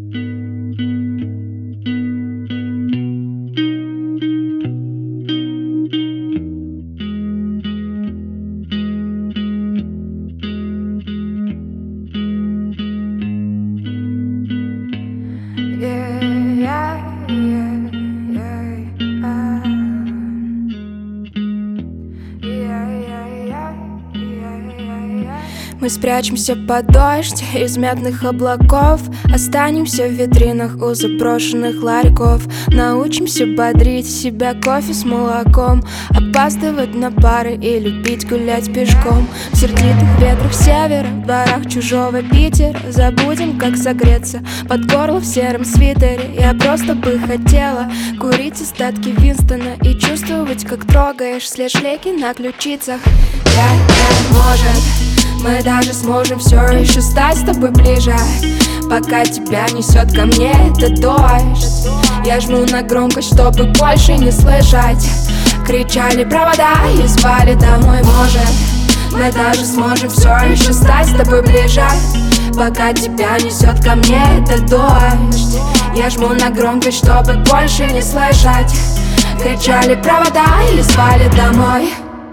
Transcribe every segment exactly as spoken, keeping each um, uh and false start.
Мы спрячемся под дождь из медных облаков, останемся в витринах у заброшенных ларьков. Научимся бодрить себя кофе с молоком, опаздывать на пары и любить гулять пешком. В сердитых ветрах севера, в дворах чужого Питера забудем, как согреться под горло в сером свитере. Я просто бы хотела курить остатки Винстона и чувствовать, как трогаешь след шлейки на ключицах. Я, я, может, мы даже сможем все еще стать с тобой ближе, пока тебя несет ко мне этот дождь. Я жму на громкость, чтобы больше не слышать. Кричали провода и звали домой. Может, мы даже сможем все еще стать с тобой ближе, пока тебя несет ко мне этот дождь. Я жму на громкость, чтобы больше не слышать. Кричали провода и звали домой.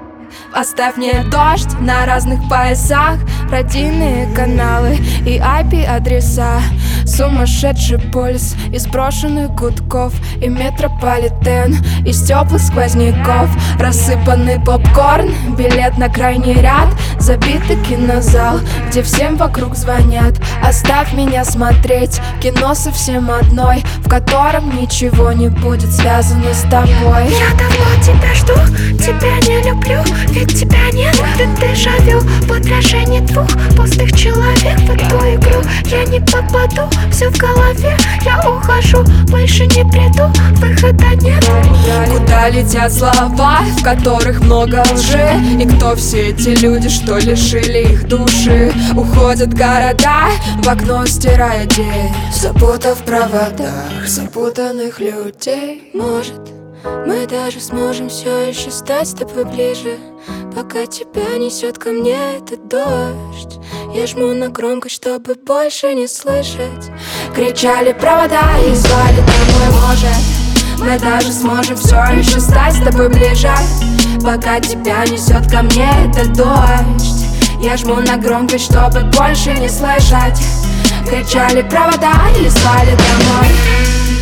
Оставь мне дождь на разных поясах, родийные каналы и ай пи-адреса. Сумасшедший пульс из брошенных гудков и метрополитен из теплых сквозняков. Рассыпанный попкорн, билет на крайний ряд, забитый кинозал, где всем вокруг звонят. Оставь меня смотреть кино совсем одной, в котором ничего не будет связано с тобой. Я давно тебя жду, тебя не люблю, ведь тебя нет. Это дежавю в отражении двух пустых человек в эту игру. Я не попаду, все в голове, я ухожу, больше не приду, выхода нет. Куда летят слова, в которых много лжи? И кто все эти люди, что лишили их души? Уходят города, в окно стирая день, запутав в проводах запутанных людей. Может, мы даже сможем все еще стать с тобой ближе, пока тебя несет ко мне этот дождь. Я жму на громкость, чтобы больше не слышать. Кричали провода и звали домой. Может, мы даже сможем все еще стать с тобой ближе, пока тебя несет ко мне этот дождь. Я жму на громкость, чтобы больше не слышать. Кричали провода и звали домой.